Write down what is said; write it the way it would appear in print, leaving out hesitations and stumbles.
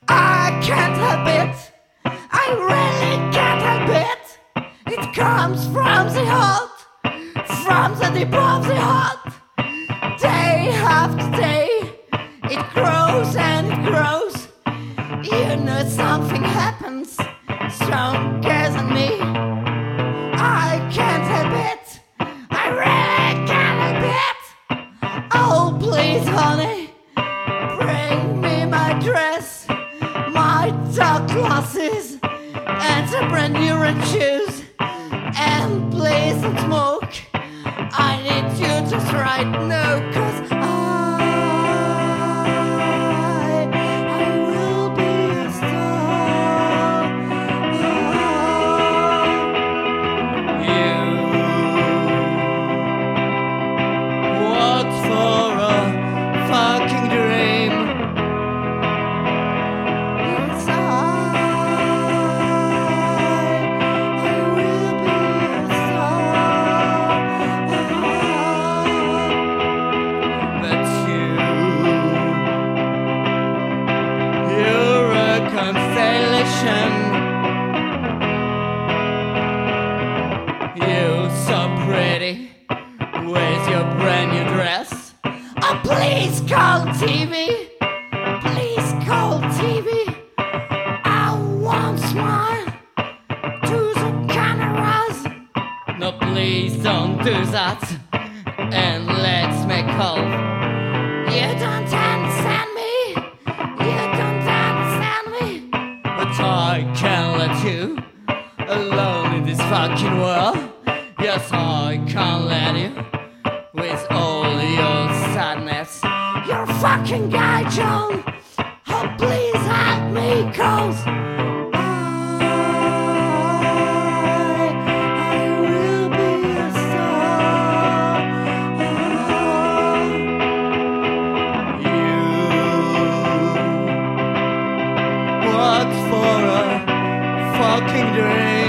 I can't help it. I really can't help it. It comes from the heart, from the deep of the heart. Day after day, it grows and it grows. You know something happens stronger than me. I can't help it. I really can't help it. Oh please, honey, bring me my dress, my dark glasses, and a brand new red shoes. And please don't smoke. I need you just right now, 'cause I will be a star. You worked for a fucking dream. Yes, I will be a star. But you're a constellation. You're so pretty with your brand new dress. Oh, please call TV. Please call TV. I won't smile to the cameras. No, please don't do that. And let's make hope. You don't understand me. You don't understand me. But I can't let you alone in this fucking world. Yes, I can't let you with all your sadness. You're a fucking guy, John. Oh, please help me, 'cause I will be a star. You worked for a fucking dream.